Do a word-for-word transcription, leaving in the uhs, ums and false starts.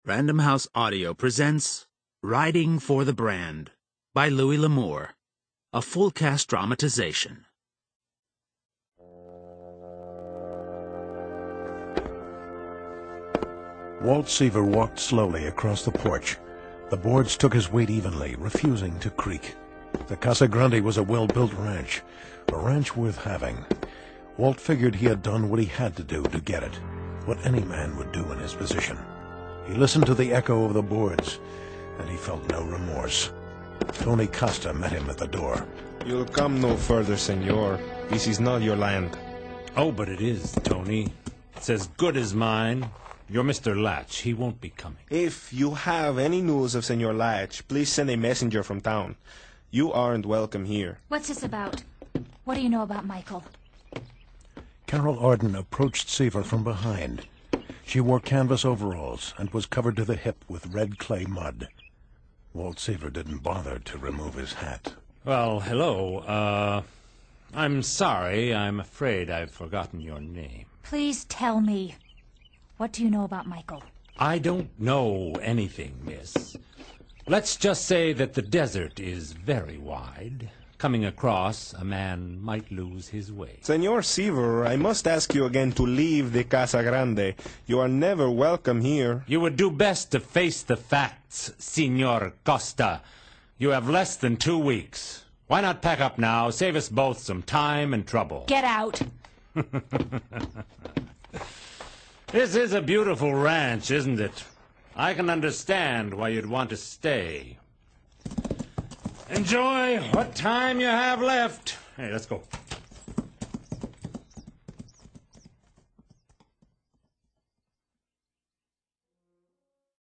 Random House Audio presents Riding for the Brand by Louis L'Amour, a full-cast dramatization. Walt Seaver walked slowly across the porch. The boards took his weight evenly, refusing to creak. The Casa Grande was a well-built ranch, a ranch worth having. Walt figured he had done what he had to do to get it, what any man would do in his position. He listened to the echo of the boards, and he felt no remorse. Tony Costa met him at the door. You'll come no further, senor. This is not your land. Oh, but it is, Tony. It's as good as mine. You're Mister Latch. He won't be coming. If you have any news of Senor Latch, please send a messenger from town. You aren't welcome here. What's this about? What do you know about Michael? Carol Arden approached Seaver from behind. She wore canvas overalls and was covered to the hip with red clay mud. Walt Seaver didn't bother to remove his hat. Well, hello. Uh, I'm sorry. I'm afraid I've forgotten your name. Please tell me. What do you know about Michael? I don't know anything, miss. Let's just say that the desert is very wide. Coming across, a man might lose his way. Senor Seaver, I must ask you again to leave the Casa Grande. You are never welcome here. You would do best to face the facts, Senor Costa. You have less than two weeks. Why not pack up now, save us both some time and trouble? Get out! This is a beautiful ranch, isn't it? I can understand why you'd want to stay. Enjoy what time you have left. Hey, let's go.